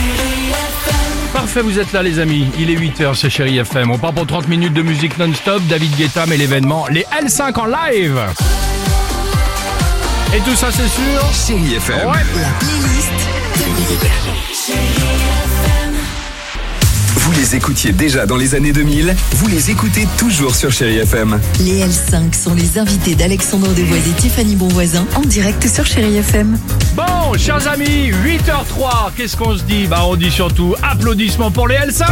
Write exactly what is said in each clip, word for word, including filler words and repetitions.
Parfait, vous êtes là les amis, il est huit heures, c'est Chérie F M. On part pour trente minutes de musique non-stop, David Guetta met l'événement, les L cinq en live. Et tout ça c'est sûr Chérie F M. Ouais. La playlist de Chérie F M. Vous les écoutiez déjà dans les années deux mille, vous les écoutez toujours sur Chérie F M. Les L cinq sont les invités d'Alexandre Devoise et Tiffany Bonvoisin en direct sur Chérie F M. Bon, chers amis, huit heures trois, qu'est-ce qu'on se dit? Bah on dit surtout applaudissements pour les L cinq.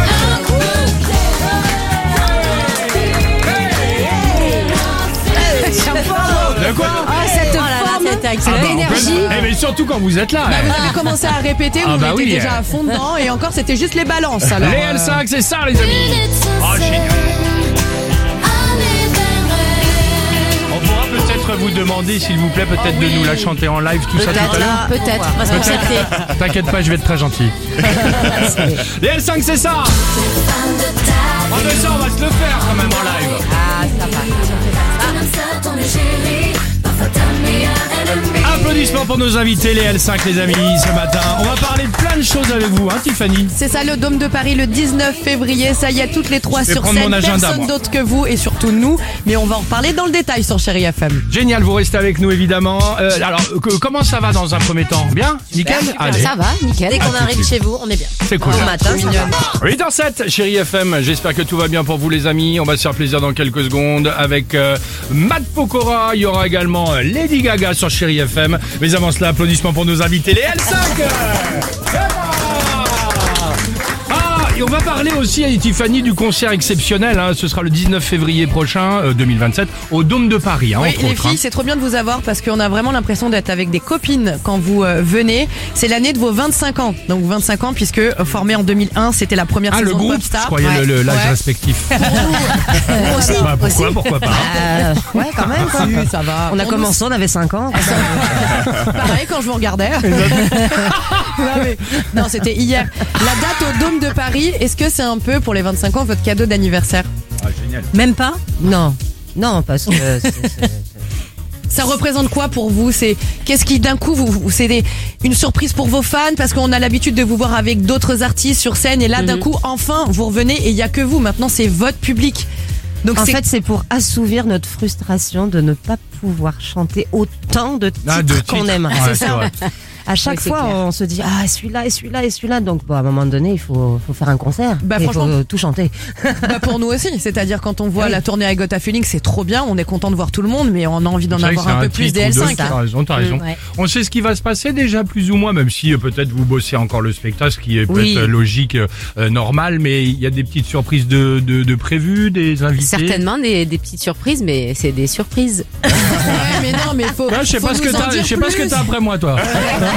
De quoi? Oh, cette Oh là là, forme cette excellente bah, on d'énergie. peut- Eh mais surtout quand vous êtes là. Bah, eh. vous avez commencé à répéter, vous Ah bah étiez oui, déjà eh. à fond dedans et encore c'était juste les balances alors. Les euh, L cinq, c'est ça les amis. Oh génial. On pourra peut-être vous demander, s'il vous plaît, peut-être Oh oui. de nous la chanter en live, tout ça tout à Peut-être, l'heure. peut-être, on va se concerter. T'inquiète pas, je vais être très gentil. Les L cinq, c'est ça. En deux ça, on va se le faire quand même en live. Ah, ça va. Applaudissements pour nos invités, les L cinq, les amis, ce matin. On va parler de plein de choses avec vous, hein, Tiffany. C'est ça, le Dôme de Paris le dix-neuf février. Ça y est, toutes les trois Je vais sur prendre scène. mon agenda, Personne moi. d'autre que vous et surtout nous. Mais on va en reparler dans le détail sur Chérie F M. Génial, vous restez avec nous évidemment. Euh, alors, que- comment ça va dans un premier temps? Bien? Nickel? Allez, Ça va, nickel. Dès qu'on arrive chez vous, on est bien. c'est cool. Au matin, ça va. huit heures sept, Chérie F M, j'espère que tout va bien pour vous les amis. On va se faire plaisir dans quelques secondes avec euh, Matt Pokora. Il y aura également euh, Lady Gaga sur Chérie F M. Mais avant cela, applaudissements pour nos invités, les L cinq. Ah, et on va parler aussi à Tiffany du concert exceptionnel, hein. Ce sera le dix-neuf février prochain, euh, deux mille vingt-sept, au Dôme de Paris, hein, Oui, entre les autres. filles, hein. c'est trop bien de vous avoir parce qu'on a vraiment l'impression d'être avec des copines quand vous euh, venez. C'est l'année de vos vingt-cinq ans. Donc vingt-cinq ans puisque euh, formé en deux mille un, c'était la première Ah, le saison de groupe, Popstar. je croyais Ouais. le- le- l'âge Ouais. respectif. Aussi. Bah, pourquoi, pourquoi pas? Euh, ouais, quand même. Quoi. Si, ça va. On a nous, commencé, on avait cinq ans. Pareil quand je vous regardais. Non, mais- non, c'était hier. La date au Dôme de Paris, est-ce que c'est un peu pour les vingt-cinq ans votre cadeau d'anniversaire? Ah, génial. Même pas? Non. Non, parce que c'est- c'est- Ça représente quoi pour vous? C'est qu'est-ce qui d'un coup vous, vous- c'est des- une surprise pour vos fans parce qu'on a l'habitude de vous voir avec d'autres artistes sur scène et là d'un coup enfin vous revenez et il y a que vous. Maintenant c'est votre public. Donc En c'est fait, c'est pour assouvir notre frustration de ne pas pouvoir chanter autant de titres Ah, de qu'on titres. aime. Ouais, c'est c'est ça. vrai. À chaque Oui, c'est fois, clair. on se dit ah celui-là et celui-là et celui-là. Donc, bon, à un moment donné, il faut, faut faire un concert. Bah, Et il franchement. faut tout chanter. bah, pour nous aussi. C'est-à-dire quand on voit Oui. la tournée I Got a Feeling, c'est trop bien. On est content de voir tout le monde, mais on a envie d'en C'est vrai que avoir c'est un peu plus titre des ou L deux, cinq. T'as raison, t'as raison. Ouais. On sait ce qui va se passer déjà plus ou moins, même si euh, peut-être vous bossez encore le spectacle, ce qui est Oui. peut-être euh, logique, euh, euh, normal, mais il y a des petites surprises de, de, de prévues, des invités. Certainement des, des petites surprises, mais c'est des surprises. Ouais, mais non, mais faut. Ouais, je sais faut pas ce que nous en t'as, dire je sais pas ce que plus. t'as après moi, toi.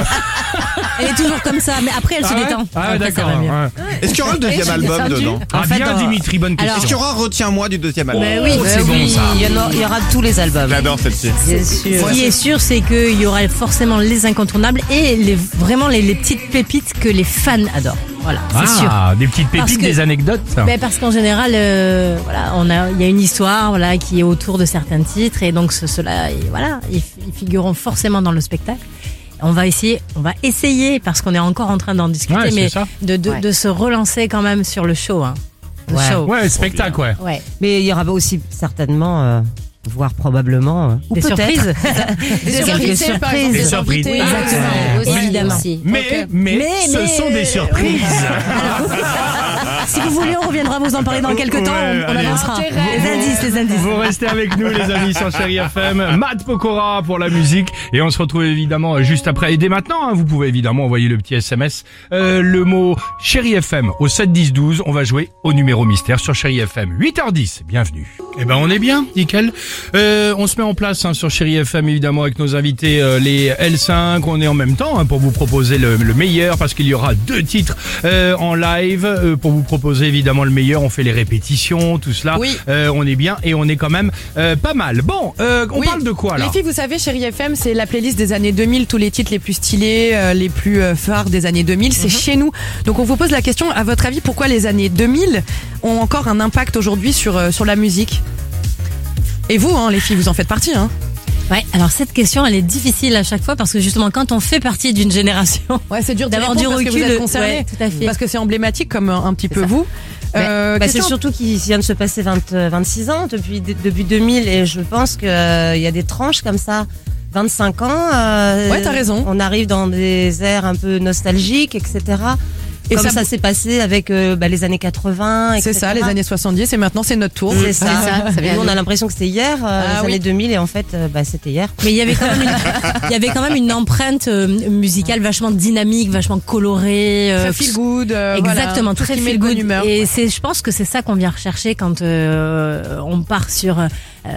Elle est toujours comme ça, mais après elle se Ah ouais détend. Ah ouais, Après, ça d'accord. va mieux. Ouais. Est-ce qu'il y aura le deuxième album dedans? Ah En fait, bien, euh, Dimitri, bonne question. alors- Est-ce qu'il y aura Retiens-moi du deuxième album? Ben oui, Oh, ben c'est bon, oui. ça. Il y, en a- il y aura tous les albums. J'adore celle-ci. Bien sûr. Ce qui est sûr, c'est qu'il y aura forcément les incontournables et les, vraiment les, les petites pépites que les fans adorent. Voilà, c'est sûr. Ah, des petites Parce pépites, que- des anecdotes. ça. Ben parce qu'en général, euh, voilà, on a, il y a une histoire, voilà, qui est autour de certains titres et donc ce- ceux-là, ils- voilà, ils, ils figureront forcément dans le spectacle. On va essayer, on va essayer parce qu'on est encore en train d'en discuter, Ouais, c'est mais ça. de, de, Ouais. de se relancer quand même sur le show, hein. Le Ouais. show. Ouais, spectacle, ouais. Ouais. Mais il y aura aussi certainement, euh, voire probablement, euh, ou Des peut-être, surprises. Des Quelques surprises, par exemple, surprises. des Surprises. invités. Oui, Exactement. Aussi, évidemment. Aussi. Mais, Ok. mais, Mais, ce mais, sont des euh, surprises. Si vous voulez, on reviendra vous en parler dans quelques temps. Ouais, On, on allez. avancera. Intérêt. Les indices, les indices. Vous restez avec nous les amis sur Chérie F M, Matt Pokora pour la musique et on se retrouve évidemment juste après et dès maintenant hein, vous pouvez évidemment envoyer le petit S M S euh, le mot Chérie F M au sept dix douze, on va jouer au numéro mystère sur Chérie F M. Huit heures dix, bienvenue. Eh ben on est bien, nickel. Euh, on se met en place hein, sur Chérie F M évidemment avec nos invités euh, les L cinq, on est en même temps hein, pour vous proposer le, le meilleur parce qu'il y aura deux titres euh, en live euh, pour vous proposer évidemment le meilleur, on fait les répétitions, tout cela. Oui. Euh, on est bien et on est quand même euh, pas mal. Bon, euh, on Oui. parle de quoi là? Les filles, vous savez, Chérie F M, c'est la playlist des années deux mille, tous les titres les plus stylés, euh, les plus euh, phares des années deux mille, c'est chez nous. Donc on vous pose la question, à votre avis, pourquoi les années deux mille ont encore un impact aujourd'hui sur, euh, sur la musique? Et vous, hein, les filles, vous en faites partie, hein? Ouais, alors cette question, elle est difficile à chaque fois parce que justement, quand on fait partie d'une génération, Ouais, c'est dur d'y d'avoir répondre du parce que recul, vous êtes concerné. ouais, tout à fait. Parce que c'est emblématique comme un, un petit peu ça. vous. Euh, Bah, c'est question- surtout qu'il vient de se passer vingt, euh, vingt-six ans depuis, depuis deux mille et je pense qu'il y a des tranches comme ça. vingt-cinq ans. Euh, Ouais, t'as raison. On arrive dans des airs un peu nostalgiques, et cetera. Et Comme ça- ça, s'est passé avec euh, bah, les années quatre-vingts, et C'est cetera. ça, les années soixante-dix, et maintenant c'est notre tour. C'est ça. ça, ça vient Nous, on de- a l'impression que c'était hier, euh, Ah les oui. années deux mille, et en fait, euh, bah, c'était hier. Mais il y avait quand même une, il y avait quand même une empreinte euh, musicale vachement dynamique, vachement colorée. euh, Très feel good. euh, voilà, Exactement, tout ce très qui met feel de bonne good. humeur. Et c'est, je pense que c'est ça qu'on vient rechercher quand euh, on part sur euh,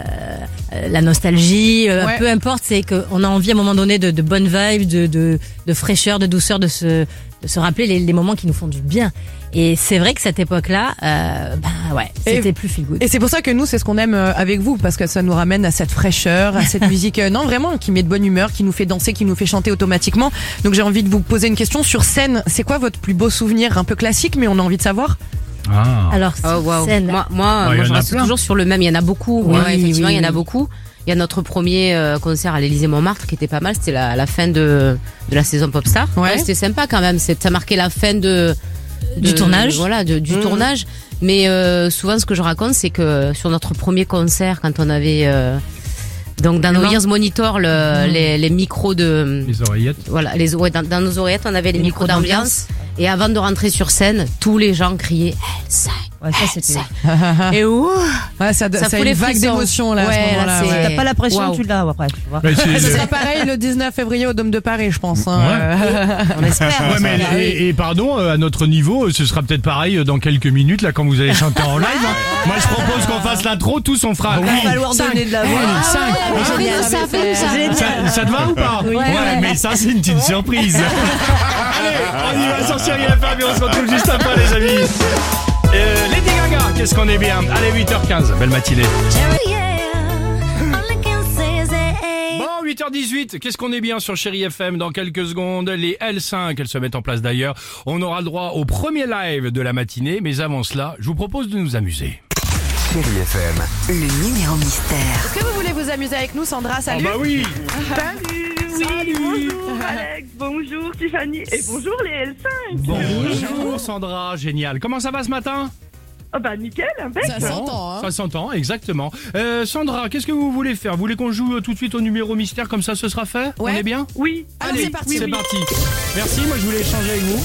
euh, la nostalgie. euh, Ouais. Peu importe, c'est qu'on a envie à un moment donné de, de bonnes vibes, de, de, de fraîcheur, de douceur, de se, de se rappeler les, les moments qui nous font du bien. Et c'est vrai que cette époque-là, euh, bah ouais, Et- c'était plus feel good. Et c'est pour ça que nous, c'est ce qu'on aime euh, avec vous, parce que ça nous ramène à cette fraîcheur, à cette musique, euh, non vraiment, qui met de bonne humeur, qui nous fait danser, qui nous fait chanter automatiquement. Donc j'ai envie de vous poser une question sur scène. C'est quoi votre plus beau souvenir, un peu classique, mais on a envie de savoir. Ah. Alors, Oh, wow. scène. Moi, moi, Ouais, il y moi en je a reste plein. toujours sur le même. Il y en a beaucoup. Oui, Ouais, oui, effectivement, oui, il y en a oui. beaucoup. Il y a notre premier euh, concert à l'Élysée-Montmartre qui était pas mal. C'était la, la fin de, de la saison Popstar. Ouais. C'était sympa quand même. C'est, ça marquait la fin de, Du de- tournage. Voilà, de- du Mmh. tournage. Mais euh, souvent, ce que je raconte, c'est que sur notre premier concert, quand on avait euh, donc dans nos Humain. ears monitor le, les, les micros de Les oreillettes. voilà les ouais, dans, dans nos oreillettes, on avait les, Les micros micros d'ambiance. Et avant de rentrer sur scène, tous les gens criaient L cinq. Ouais, ça, c'était. Et ouh, Ouais, ça, ça, Ça a fout une les vague frissons. d'émotion là, à Ouais, ce là, moment-là. c'est- ouais. T'as pas la pression, Waouh. tu l'as après, tu vois. Mais c'est- Ce sera pareil le dix-neuf février au Dôme de Paris, je pense. hein. Ouais. Euh, On espère. Ouais, mais et, et pardon, euh, à notre niveau, euh, ce sera peut-être pareil euh, dans quelques minutes là quand vous allez chanter en live. hein. Moi, je propose qu'on fasse l'intro, tous on fera. Il va falloir donner de la voix. Oui, cinq. Ah, génial, ça fait ça. Ça, ça te va ou pas Oui. Ouais, Ouais. mais ça c'est une petite surprise. Allez, on y va sur Chérie F M et on se retrouve juste après les amis. Euh, Lady Gaga, qu'est-ce qu'on est bien. Allez, huit heures quinze, belle matinée. Bon, huit heures dix-huit, qu'est-ce qu'on est bien sur Chérie F M dans quelques secondes. Les L cinq, elles se mettent en place d'ailleurs. On aura le droit au premier live de la matinée, mais avant cela, je vous propose de nous amuser. Chérie F M. Le numéro mystère. Est-ce que vous voulez vous amuser avec nous, Sandra? Salut. Ah bah oui. Salut, oui, bonjour Alex, bonjour Tiffany et bonjour les L cinq. Bonjour Sandra, génial. Comment ça va ce matin? Oh bah nickel, impec. Ça s'entend, hein. Ça s'entend, exactement. Euh, Sandra, qu'est-ce que vous voulez faire? Vous voulez qu'on joue euh, tout de suite au numéro mystère, comme ça ce sera fait? Ouais. On est bien? Oui, Alors, c'est parti. c'est parti. Merci, moi je voulais échanger avec vous.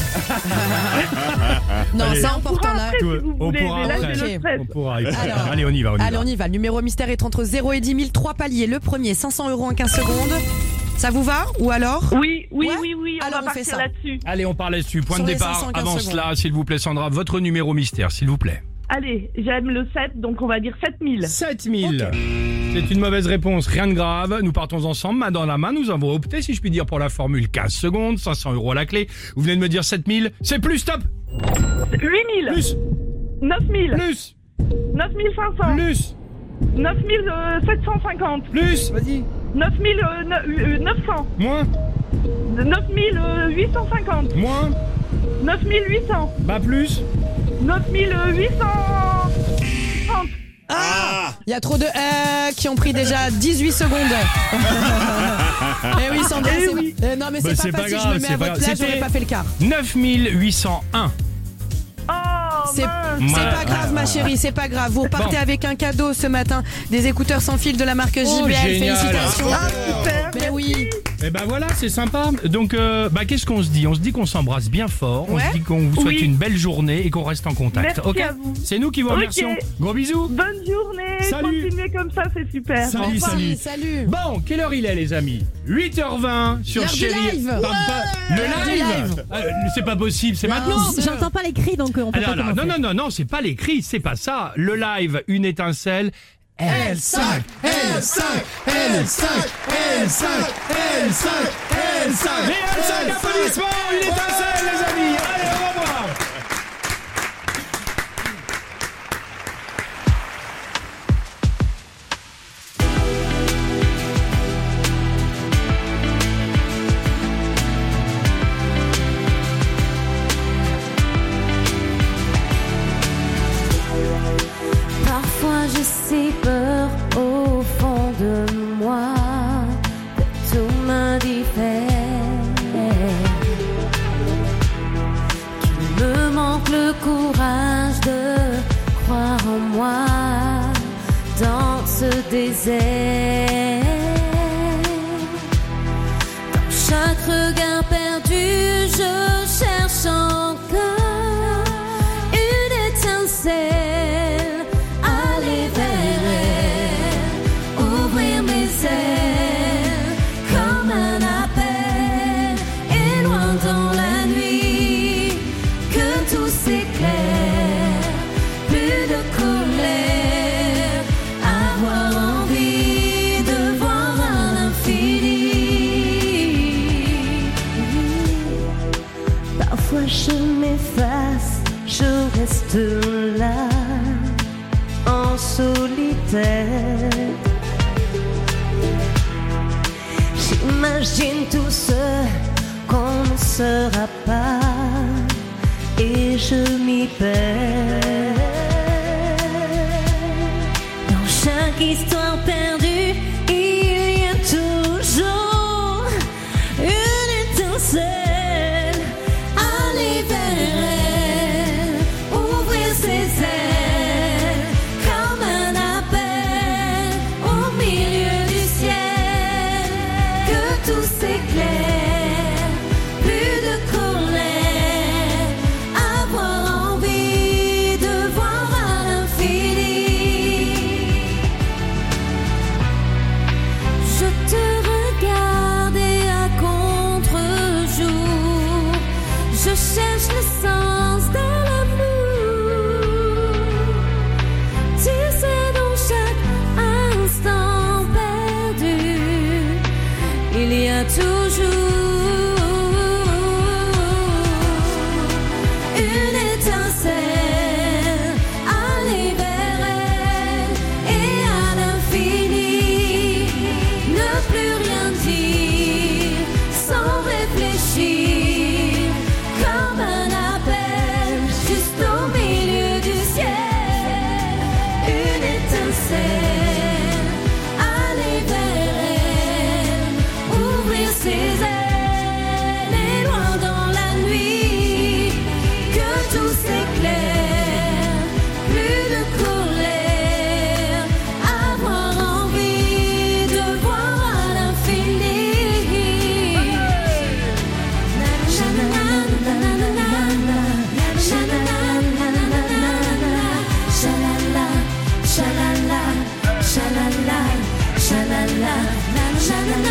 Non, Allez. ça important là. après, si vous On voulez, pourra mais là après. j'ai le stress. On pourra après. Alors. Allez, on y va, on y Allez, va. on y va. Le numéro mystère est entre zéro et dix mille, trois paliers. Le premier, cinq cents euros en quinze secondes. Ça vous va? Ou alors? Oui, oui, Ouais. oui, oui, on Alors, va on fait partir ça. là-dessus. Allez, on part là-dessus. Point Sur de les départ. cinq cent quinze Avant secondes. cela, s'il vous plaît, Sandra, votre numéro mystère, s'il vous plaît. Allez, j'aime le sept, donc on va dire sept mille. sept mille. C'est une mauvaise réponse, rien de grave. Nous partons ensemble, main dans la main. Nous avons opté, si je puis dire, pour la formule quinze secondes, cinq cents euros à la clé. Vous venez de me dire sept mille. C'est plus, stop. huit mille, Plus, neuf mille, plus, neuf mille cinq cents, plus, neuf mille sept cent cinquante, plus. Vas-y. neuf mille neuf cents, Moins, neuf mille huit cent cinquante, moins, neuf mille huit cents, bah plus. neuf mille huit cent trente. Ah, il y a trop de euh qui ont pris déjà dix-huit secondes. Eh oui, Sandra, Eh c'est oui. euh, non mais Bah, c'est c'est pas pas facile, grave, je me mets c'est à pas votre grave. place, j'aurais C'était- pas fait le quart. neuf mille huit cent un. Oh, C'est mince. c'est Ouais. pas grave ma chérie, c'est pas grave. Vous repartez Bon. avec un cadeau ce matin, des écouteurs sans fil de la marque J B L. génial. Félicitations. Ah, super. Mais oui. Et ben voilà, c'est sympa. Donc, euh, bah qu'est-ce qu'on se dit? On se dit qu'on s'embrasse bien fort. On Ouais. se dit qu'on vous souhaite Oui. une belle journée et qu'on reste en contact. Merci Ok. à vous. C'est nous qui vous Ok. remercions. Gros bisous. Bonne journée. Salut. Continuez comme ça, c'est super. Salut, Merci, salut. salut. Bon, quelle heure il est, les amis? huit heures vingt sur L'heure du Chérie. live. Pardon, pas- Le L'heure du live. live. Euh, c'est pas possible, c'est maintenant. J'entends pas les cris, donc euh, on peut Ah, pas non, non, commencer. non, non, non, c'est pas les cris, c'est pas ça. Le live, une étincelle. L cinq, L cinq, L cinq, L cinq, L cinq, L cinq. Les L cinq, applaudissements, une étincelle, les amis. Allez, au revoir. Parfois j'ai si peur au fond de moi. courage de croire en moi dans ce désert. Dans chaque regard perdu, je cherche encore une étincelle. Aller vers elle, ouvrir mes ailes comme un appel. Et loin dans la nuit, que tout s'éclaire, plus de colère, avoir envie de voir un infini. Parfois je m'efface, je reste là, en solitaire. J'imagine tout ce qu'on ne sera pas, et je m'y perds. Dans chaque histoire perdue, il y a toujours une étincelle. Aller vers elle, ouvrir ses ailes comme un appel au milieu du ciel. Que tout s'éclaire, plus de colère, avoir envie de voir à l'infini. Je te regarde et à contre-jour, je cherche le sens de l'amour. Tu sais, dans chaque instant perdu, il y a toujours une étincelle. Aller vers elle et à l'infini, ne plus rien dire sans réfléchir, comme un appel juste au milieu du ciel. Une étincelle. Aller vers elle, ouvrir ses ailes, et loin dans la nuit, que tout s'éclaire, plus de colère, avoir envie de voir à l'infini. Shalala, shalala, shalala, shalala, shalala,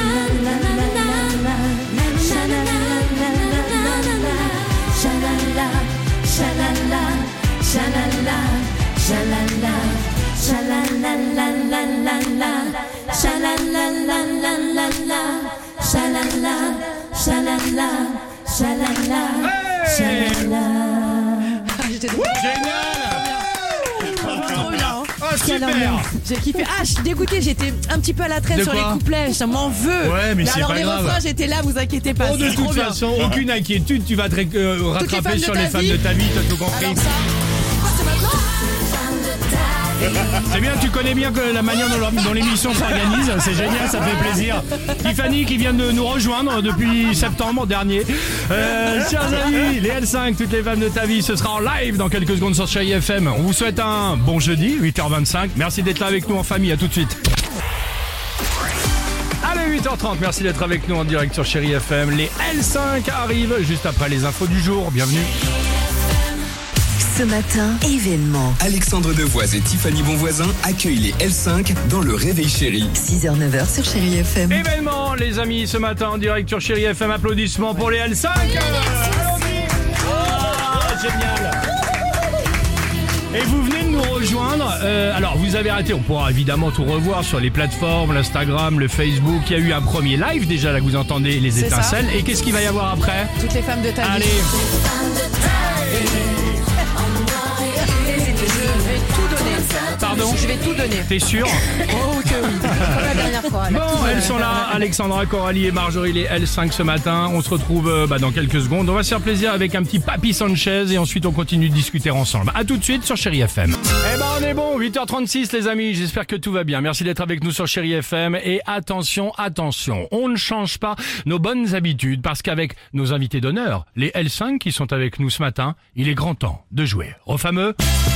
shalala, shalala, shalala, shalala, shalala, la la la la, shalala la la la la, shalala, shalala, shalala, shalala. Génial. Trop bien. Oh, super. J'ai kiffé. Ah, je suis dégoûtée, j'étais un petit peu à la traîne De sur quoi les couplets, ça m'en veut. Ouais, mais c'est alors, pas les grave. refrains, j'étais là, vous inquiétez pas. Oh, de c'est trop toute bien. façon, aucune inquiétude, tu vas te ré- euh, rattraper femmes de sur ta les femmes vie. de ta vie, t'as tout compris. Alors ça, oh, c'est maintenant. C'est bien, tu connais bien que la manière dont, dont l'émission s'organise, c'est génial, ça fait plaisir. Tiffany qui vient de nous rejoindre depuis septembre dernier. Euh, chers amis, les L cinq, toutes les femmes de ta vie, ce sera en live dans quelques secondes sur Chérie F M. On vous souhaite un bon jeudi, huit heures vingt-cinq. Merci d'être là avec nous en famille, à tout de suite. Allez, huit heures trente, merci d'être avec nous en direct sur Chérie F M. Les L cinq arrivent juste après les infos du jour, bienvenue. Ce matin, événement. Alexandre Devoise et Tiffany Bonvoisin accueillent les L cinq dans le Réveil Chéri. six heures neuf heures sur Chérie F M. Événement, les amis, ce matin en direct sur Chérie F M. Applaudissements pour les L cinq. Oh, génial. Et vous venez de nous rejoindre. Euh, alors, vous avez raté. On pourra évidemment tout revoir sur les plateformes, l'Instagram, le Facebook. Il y a eu un premier live déjà, là, que vous entendez les C'est étincelles. ça. Et qu'est-ce qu'il va y avoir après? Toutes les femmes de ta vie. Allez. Je vais tout donner. Pardon? Je vais tout donner. T'es sûr? Oh que oui. Comme la dernière fois. là. Bon, elles sont là, Alexandra, Coralie et Marjorie, les L cinq ce matin. On se retrouve euh, bah, dans quelques secondes. On va se faire plaisir avec un petit Papy Sanchez et ensuite on continue de discuter ensemble. A tout de suite sur Chérie F M. Eh ben on est bon, huit heures trente-six les amis, j'espère que tout va bien. Merci d'être avec nous sur Chérie F M et attention, attention, on ne change pas nos bonnes habitudes parce qu'avec nos invités d'honneur, les L cinq qui sont avec nous ce matin, il est grand temps de jouer au fameux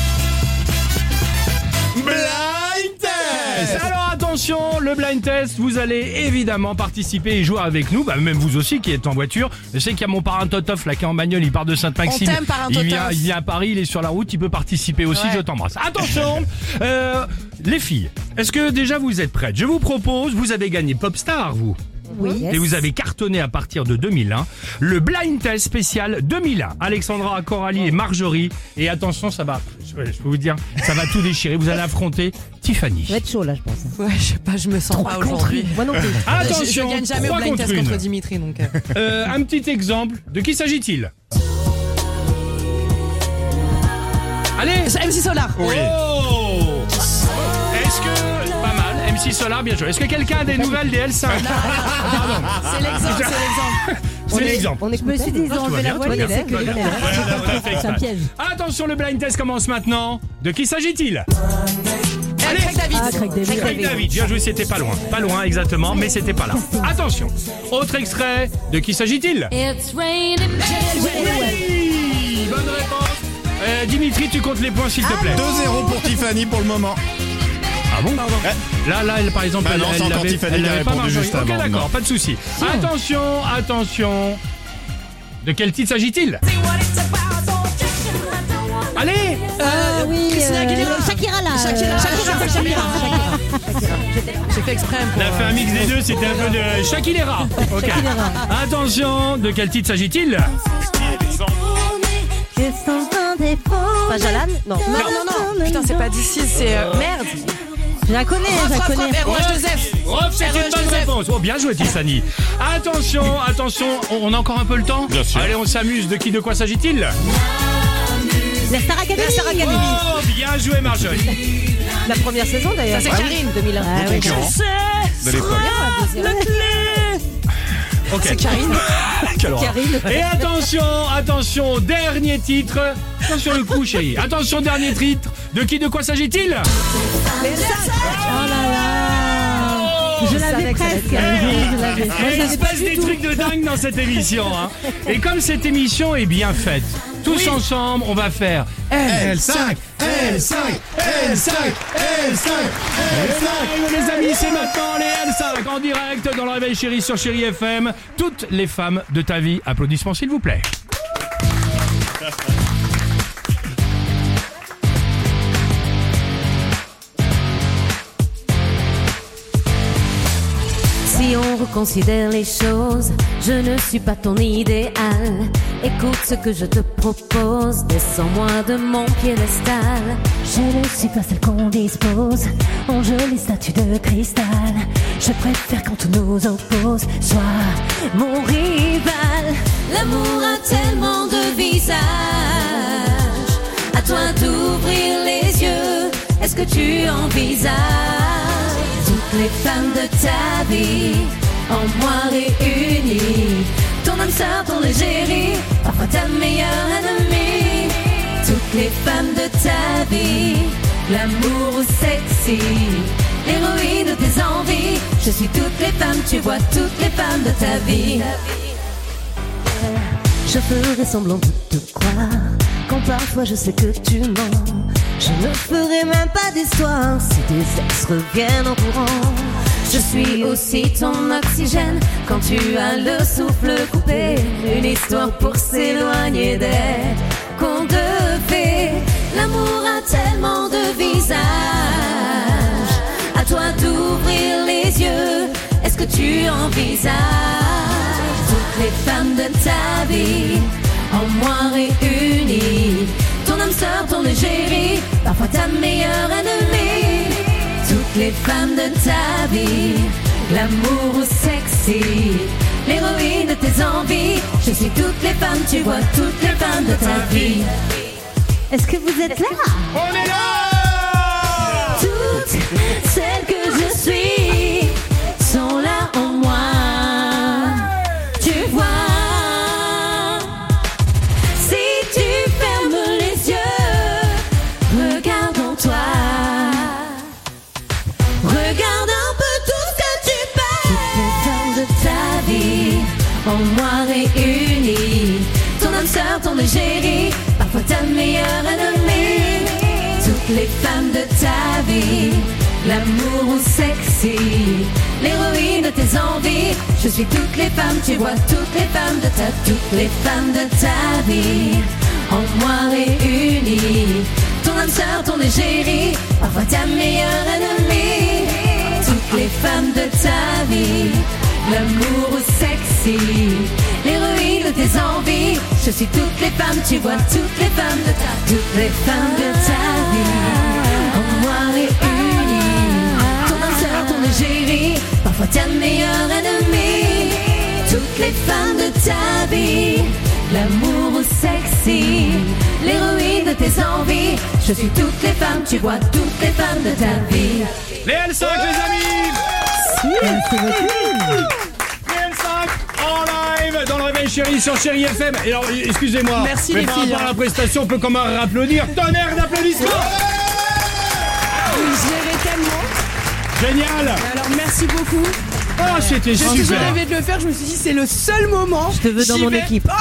Blind Test. Alors attention, le Blind Test, vous allez évidemment participer et jouer avec nous, bah, même vous aussi qui êtes en voiture. Je sais qu'il y a mon parrain Totof là qui est en bagnole, il part de Sainte-Maxime. On t'aime, parrain il vient, Totof. il vient à Paris, il est sur la route, il peut participer aussi, Ouais. je t'embrasse. Attention, euh, les filles, est-ce que déjà vous êtes prêtes? Je vous propose, vous avez gagné Popstar vous. Oui. Et vous avez cartonné à partir de deux mille un le Blind Test spécial deux mille un. Alexandra, Coralie et Marjorie. Et attention, ça va, je peux vous dire, ça va tout déchirer. Vous allez affronter Tiffany. Ça va être chaud là, je pense. Ouais, je sais pas, je me sens pas aujourd'hui. Moi non plus. Attention, je, je gagne jamais au trois blind contre test une. contre Dimitri donc. euh. Euh, un petit exemple. De qui s'agit-il? Allez. M C Solar. Oh. Est-ce que pas mal, M C Solar, bien joué. Est-ce que quelqu'un a des nouvelles des L cinq? Pardon. C'est l'exemple, c'est l'exemple. C'est l'exemple. On Je me suis dit, ils ont tout va enlevé bien, la tout voix, va mais bien. c'est que les Ouais, élèves. ouais, on a fait C'est exprès. un piège. Attention, le blind test commence maintenant. De qui s'agit-il? Allez, Craig David. Ah, Craig David. Craig David, bien joué, c'était pas loin. Pas loin exactement, mais c'était pas là. Attention, autre extrait. De qui s'agit-il? Oui, bonne réponse. Euh, Dimitri, tu comptes les points s'il te plaît. deux zéro pour Tiffany pour le moment. Ah bon? Là, là, elle, par exemple, Bah elle, non, c'est elle encore l'avait- Tiffany elle qui a l'avait pas répondu Marjorie. juste Ok, avant, d'accord, non. pas de souci. Attention, attention. De quel titre s'agit-il? Allez. Ah oui, Christina euh, Aguilera. Shakira là. Shakira, euh, Shakira, Shakira. J'ai fait exprès. On a fait un mix des deux, c'était un peu de Shakira. Ok. Attention, de quel titre s'agit-il? Pas Jalan? Non. Non, non, non. Putain, c'est pas d'ici, c'est euh, merde. Je la connais, je la Rof, connais. Rof, R O H deux F. Rof, c'est R O H une bonne deux F. réponse. Oh, bien joué, Tiffany. Attention, attention, on on a encore un peu le temps? Bien sûr. Allez, on s'amuse. De qui, de quoi s'agit-il? La Star Academy. La Star Academy. Oh, bien joué, Marjorie. La première saison d'ailleurs. Ça, c'est Karine. deux mille un. Ah oui. De l'époque. Ok. C'est Karine. Quelle horreur. Karine. Et attention, attention, dernier titre. Attention sur le coup, chérie. Attention, dernier titre. De qui, de quoi s'agit-il? Oh là là. Je l'avais presque. Je l'avais. Moi, Eh, je il l'avais se pas passe du des tout. trucs de dingue dans cette émission. Hein. Et comme cette émission est bien faite, tous ensemble, on va faire L cinq, L cinq, L cinq, L cinq, L cinq. Les amis, c'est maintenant les L cinq en direct dans le Réveil Chéri sur Chéri F M. Toutes les femmes de ta vie, applaudissements s'il vous plaît. Si on reconsidère les choses, je ne suis pas ton idéal. Écoute ce que je te propose, descends-moi de mon piédestal. Je ne suis pas celle qu'on dispose en jolie statue de cristal. Je préfère quand tout nous oppose, sois mon rival. L'amour a tellement de visages, à toi d'ouvrir les yeux. Est-ce que tu envisages toutes les femmes de ta vie en moi réunies? Ton âme sœur, ton égérie, parfois ta meilleure ennemie. Toutes les femmes de ta vie, l'amour sexy, l'héroïne de tes envies. Je suis toutes les femmes, tu vois toutes les femmes de ta vie. Je ferai semblant de te croire quand parfois je sais que tu mens. Je ne ferai même pas d'histoire si tes ex reviennent en courant. Je suis aussi ton oxygène quand tu as le souffle coupé. Une histoire pour s'éloigner des contes de fées. L'amour a tellement de visages, à toi d'ouvrir les yeux. Est-ce que tu envisages toutes les femmes de ta vie en moi réunies? Ton âme sœur, ton égérie, parfois ta meilleure ennemie. Toutes les femmes de ta vie, l'amour sexy, l'héroïne de tes envies. Je suis toutes les femmes, tu vois toutes les femmes de ta vie. Est-ce que vous êtes là? On est là! parfois ta meilleure ennemie. Toutes les femmes de ta vie, l'amour ou sexy, l'héroïne de tes envies. Je suis toutes les femmes, tu vois toutes les femmes de ta, toutes les femmes de ta vie. En moi réunies, ton âme sœur, ton égérie, parfois ta meilleure ennemie. Toutes les femmes de ta vie, l'amour ou sexy, l'héroïne de tes envies. Je suis toutes les femmes, tu vois toutes les femmes de ta, toutes les femmes de ta vie. En moi réunies, ton âme sœur, ton égérie, parfois ta meilleure ennemie. Toutes les femmes de ta vie, l'amour ou sexy, l'héroïne de tes envies. Je suis toutes les femmes, tu vois toutes les femmes de ta vie. Les L cinq, les amis. Merci beaucoup. Les L cinq en live dans le Réveil Chéri sur Chéri F M. Et alors, excusez-moi, Merci mais les par filles. rapport à la prestation, on peut quand même applaudir. Tonnerre d'applaudissements. Vous gérez tellement. Génial. Alors merci beaucoup. Oh, c'était Depuis que j'ai super. rêvé de le faire, je me suis dit c'est le seul moment. Je te veux dans J'y mon vais. équipe.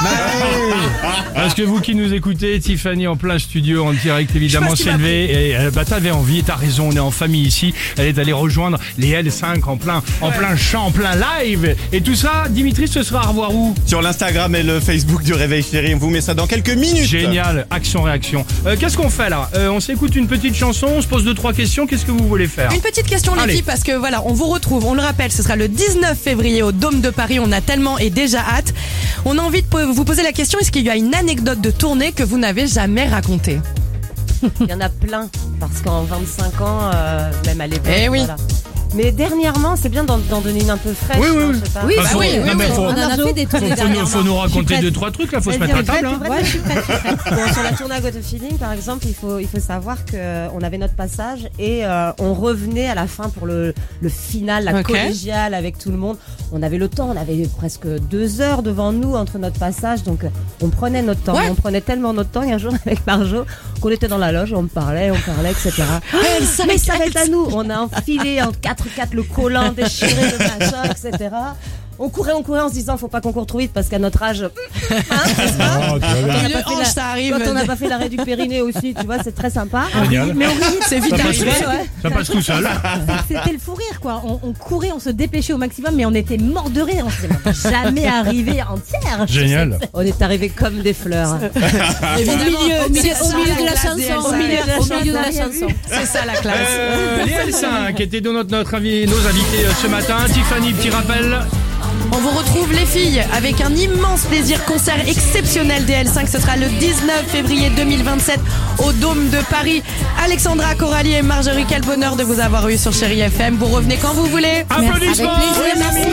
Parce que vous qui nous écoutez, Tiffany en plein studio, en direct évidemment, Je sais pas ce s'est qui m'a levée et euh, bah, t'avais envie, t'as raison, on est en famille ici. Elle est allée rejoindre les L cinq en plein, en plein chant, en plein live. Et tout ça, Dimitri, ce sera à revoir où? Sur l'Instagram et le Facebook du Réveil Chéri, on vous met ça dans quelques minutes. Génial, action-réaction. Euh, Qu'est-ce qu'on fait là? euh, On s'écoute une petite chanson, on se pose deux, trois questions, qu'est-ce que vous voulez faire? Une petite question les Allez. filles parce que voilà, on vous retrouve, on le rappelle, ce sera le dix-neuf février au Dôme de Paris, on a tellement et déjà hâte. On a envie de po- vous poser la question, est-ce qu'il y a une anecdote de tournée que vous n'avez jamais racontée? Il y en a plein, parce qu'en vingt-cinq ans, euh, même à l'époque. Eh oui. Voilà. Mais dernièrement, c'est bien d'en d'en donner une un peu fraîche. Oui, oui, hein, oui. je sais pas. Oui, Bah, bah faut- oui, non, oui, mais oui, faut- on en a fait des Faut, tournées faut nous, dernièrement. faut nous raconter Je suis deux, prête. trois trucs là, faut se Vas-y, mettre à on table. fait, Hein. tu Ouais, je suis prête, je suis prête. Bon, sur la tournée à Got a Feeling, par exemple, il faut, il faut savoir qu'on avait notre passage et euh, on revenait à la fin pour le, le final, la Ok. collégiale avec tout le monde. On avait le temps, on avait presque deux heures devant nous entre notre passage, donc euh, on prenait notre temps. Ouais. On prenait tellement notre temps, et un jour avec Marjo, qu'on était dans la loge, on parlait, on parlait, et cetera. Mais ça va être à nous. On a enfilé en quatre quatre le collant, déchiré le machin, et cetera. On courait, on courait en se disant faut pas qu'on court trop vite parce qu'à notre âge, hein, n'est-ce pas Oh, tu vois bien. Quand on n'a Le pas fait hanche, la- ça arrive. quand on n'a pas fait l'arrêt du périnée aussi, tu vois, c'est très sympa. Génial. Mais on rit, c'est vite Ça passe, arrivé. Ouais. ça passe tout seul. C'était le fou rire, quoi. On, on courait, on se dépêchait au maximum, mais on était mort de rire. On se disait, jamais arrivé entière. Génial. On est arrivé comme des fleurs. Évidemment, milieu, au milieu, c'est au milieu de la classe chanson, des L cinq. au milieu de la Au milieu de la chanson. chanson. C'est ça la classe. Euh, les L cinq étaient de notre, notre avis, nos invités euh, ce matin. Tiffany, petit rappel. On vous retrouve les filles avec un immense plaisir, concert exceptionnel des L cinq. Ce sera le dix-neuf février deux mille vingt-sept au Dôme de Paris. Alexandra, Coralie et Marjorie, quel bonheur de vous avoir eu sur Chéri F M. Vous revenez quand vous voulez. Applaudissements. Avec plaisir, les amis merci.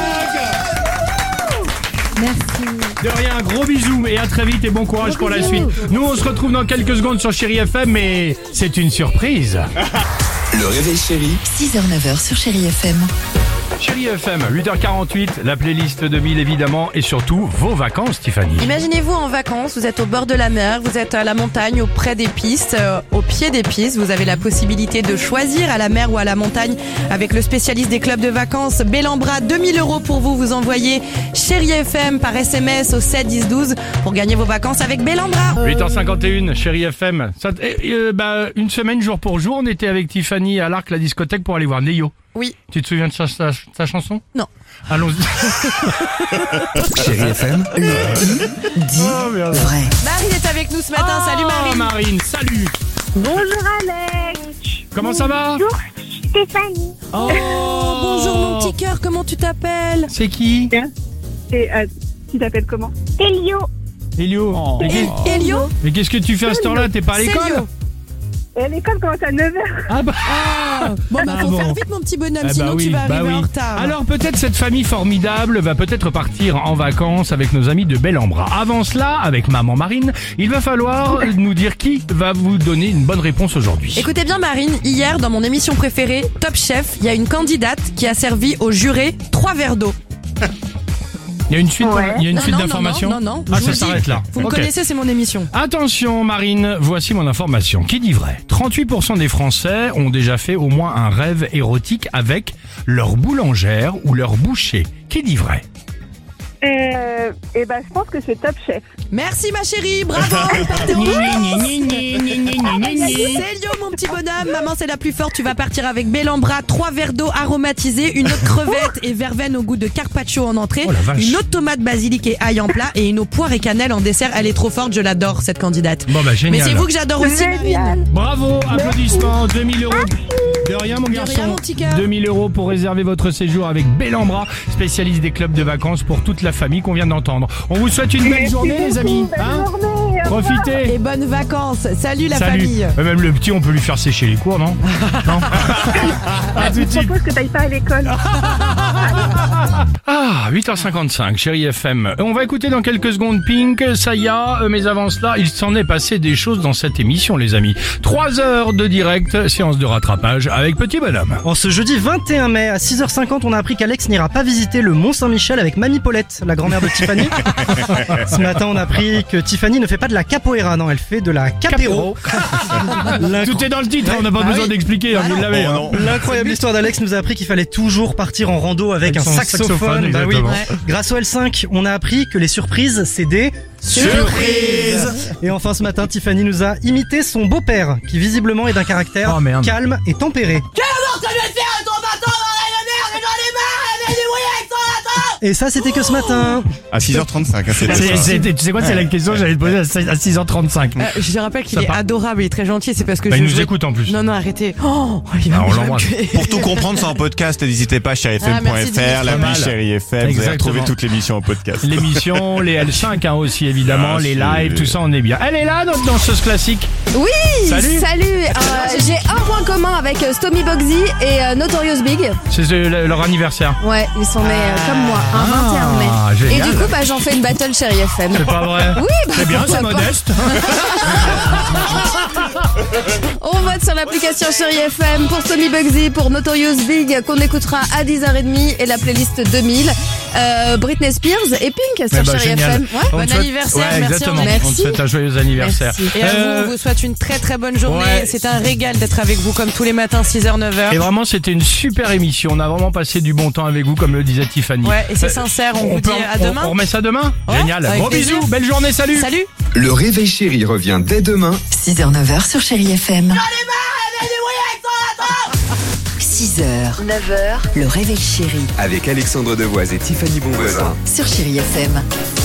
L cinq. Merci. De rien, gros bisous et à très vite et bon courage pour la bisous. suite. Nous, on se retrouve dans quelques secondes sur Chéri F M, mais c'est une surprise. Le Réveil Chéri, six heures neuf heures sur Chéri F M. Chéri F M, huit heures quarante-huit, la playlist de mille évidemment et surtout vos vacances, Tiffany. Imaginez-vous en vacances, vous êtes au bord de la mer, vous êtes à la montagne, auprès des pistes, euh, au pied des pistes. Vous avez la possibilité de choisir à la mer ou à la montagne avec le spécialiste des clubs de vacances, Bellambra. deux mille euros pour vous. Vous envoyez Chéri F M par S M S au sept dix douze pour gagner vos vacances avec Bellambra. huit heures cinquante et une, Chéri F M. Ça, et, euh, bah, une semaine jour pour jour, on était avec Tiffany à l'Arc, la discothèque, pour aller voir Neyo. Oui. Tu te souviens de sa, sa, sa chanson? Non. Allons-y. Chéri F M, Dis Oh, merde. vrai. Marine est avec nous ce matin. Salut Oh, Marine. Marine, salut. Bonjour Alex. Comment ça va? Bonjour Stéphanie. Oh, Oh, bonjour mon petit cœur, comment tu t'appelles? C'est qui? Et, euh, tu t'appelles comment? Elio. Elio. Et qu'est- Elio? Mais qu'est-ce que tu fais à cette heure-là? T'es pas à l'école? Célio. Et l'école commence à neuf heures. Ah bah. Bon bah Ah faut bon. faire vite mon petit bonhomme, Ah bah sinon oui, tu vas bah arriver oui. en retard. Alors peut-être cette famille formidable va peut-être partir en vacances avec nos amis de Bellambra. Avant cela, avec maman Marine, il va falloir nous dire qui va vous donner une bonne réponse aujourd'hui. Écoutez bien Marine, hier dans mon émission préférée, Top Chef, il y a une candidate qui a servi aux jurés trois verres d'eau. Il y a une suite, Ouais. il y a une Non, suite non, d'informations. Non, non, non. Ah, je ça vous s'arrête dis, là. Vous me Ok. connaissez, c'est mon émission. Attention Marine, voici mon information. Qui dit vrai? trente-huit pour cent des Français ont déjà fait au moins un rêve érotique avec leur boulangère ou leur boucher. Qui dit vrai? Euh, et ben, je pense que c'est Top Chef. Merci ma chérie, bravo. Partez en Célio, mon petit bonhomme, maman c'est la plus forte, tu vas partir avec Bellambra, trois verres d'eau aromatisés, une autre crevette et verveine au goût de carpaccio en entrée, Oh la vache. une autre tomate basilic et ail en plat et une eau poire et cannelle en dessert. Elle est trop forte, je l'adore cette candidate. Bon bah génial. Mais c'est vous que j'adore aussi, Marine. Bravo, applaudissements, deux mille euros. De rien mon garçon. rien, mon petit cœur. deux mille euros pour réserver votre séjour avec Bellambra, spécialiste des clubs de vacances pour toute la famille qu'on vient d'entendre. On vous souhaite une belle journée les amis. Hein, profitez. Et bonnes vacances. Salut la Salut. famille. Euh, Même le petit, on peut lui faire sécher les cours, non? Non. À tout de Je suite. propose que t'ailles pas à l'école. Ah, huit heures cinquante-cinq, chérie F M. On va écouter dans quelques secondes Pink, Saya, euh, mais avant cela, il s'en est passé des choses dans cette émission, les amis. Trois heures de direct, séance de rattrapage avec Petit Bonhomme. En ce jeudi vingt et un mai, à six heures cinquante, on a appris qu'Alex n'ira pas visiter le Mont Saint-Michel avec Mamie Paulette, la grand-mère de Tiffany. Ce matin, on a appris que Tiffany ne fait pas de la capoeira, non, elle fait de la capéro. Tout est dans le titre, on n'a pas Ah besoin oui. d'expliquer, hein, vous l'avez. Oh, hein. non. L'incroyable histoire d'Alex nous a appris qu'il fallait toujours partir en rando avec, Avec un son saxophone. saxophone, Bah oui. exactement. Grâce au L cinq, on a appris que les surprises, c'est des Surprise. Et enfin ce matin, Tiffany nous a imité son beau-père, qui visiblement est d'un caractère Oh, merde. calme et tempéré. Et ça, c'était que ce matin. À six heures trente-cinq, hein, c'était C'est- ça. c'est- Tu sais quoi, c'est la question que j'allais te poser à six heures trente-cinq. Euh, je te rappelle qu'il Ça est part. adorable, il est très gentil, c'est parce que Bah, je il nous jouais- écoute en plus. Non, non, arrêtez. Oh, il va Ah, on il va me l'embrasse. tuer. Pour tout comprendre, c'est en podcast. N'hésitez pas, chérie F M Ah, merci, point F R, Dimitri. l'appli Mal. Chérie F M. Vous allez Exactement. retrouver toute l'émission en podcast. L'émission, les L cinq hein, aussi évidemment, Bien les sûr. lives, tout ça on est bien. Elle est là notre danseuse classique. Oui, Salut. Euh, j'ai un point commun avec euh, Stomy Bugsy et euh, Notorious Big. C'est euh, leur anniversaire. Ouais, ils sont nés euh, comme moi, un Ah, vingt et un mai. génial. Et du coup, bah, j'en fais une battle chérie F M. C'est pas vrai. Oui, bah, C'est bien, c'est pourquoi pas. modeste. On vote sur l'application Chérie F M pour Stomy Bugsy, pour Notorious Big qu'on écoutera à dix heures trente et la playlist deux mille. Euh, Britney Spears et Pink sur Eh ben, Chérie génial. F M. Ouais. On Bon te souhaite- anniversaire, ouais, merci, exactement. Angèle. On te Merci. souhaite un joyeux anniversaire. Et à Euh, vous, on vous souhaite une très très bonne journée. ouais. C'est un régal d'être avec vous comme tous les matins, six heures, neuf heures. Et vraiment, c'était une super émission. On a vraiment passé du bon temps avec vous, comme le disait Tiffany. Ouais, et c'est Euh, sincère, on, vous peut- dit à on- demain. On remet ça demain. Ouais, Génial. avec Gros plaisir. bisous, belle journée, salut. Salut. Le Réveil Chéri revient dès demain. six heures neuf heures sur Chérie F M. six heures, neuf heures, le réveil chéri Avec Alexandre Devoise et Tiffany Bonvoisin. sur Chérie F M.